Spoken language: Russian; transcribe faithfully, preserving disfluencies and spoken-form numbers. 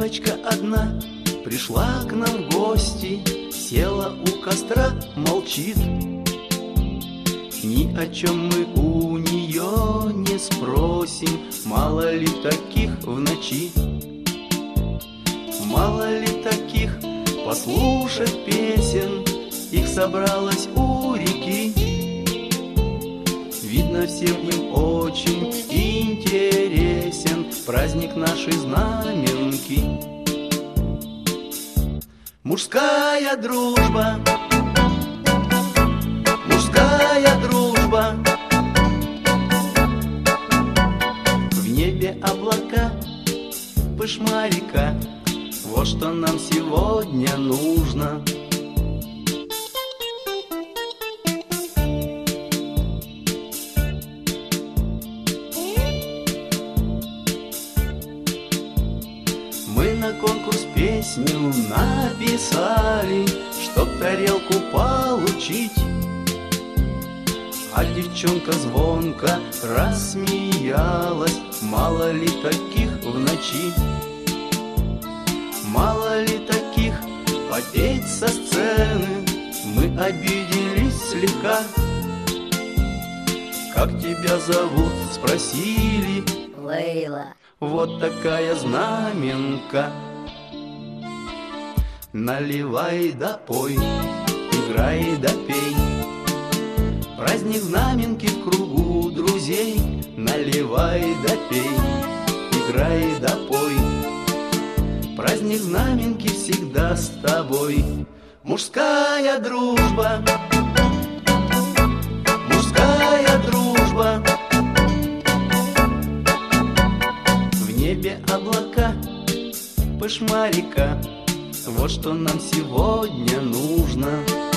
Девочка одна пришла к нам в гости, села у костра, молчит. Ни о чем мы у нее не спросим, мало ли таких в ночи. Мало ли таких послушать песен, их собралось у реки. Видно, всем им очень интересен праздник нашей знаменки. Мужская дружба, мужская дружба. В небе облака, пышмарика, вот что нам сегодня нужно. Мы на конкурс песню написали, чтоб тарелку получить. А девчонка звонко рассмеялась, мало ли таких в ночи. Мало ли таких попеть со сцены, мы обиделись слегка. Как тебя зовут, спросили. Лейла. Вот такая знаменка. Наливай да пой, играй да пей. Праздник знаменки в кругу друзей. Наливай да пей, играй да пой. Праздник знаменки всегда с тобой. Мужская дружба, мужская дружба. В небе облака, пышмарика, вот что нам сегодня нужно.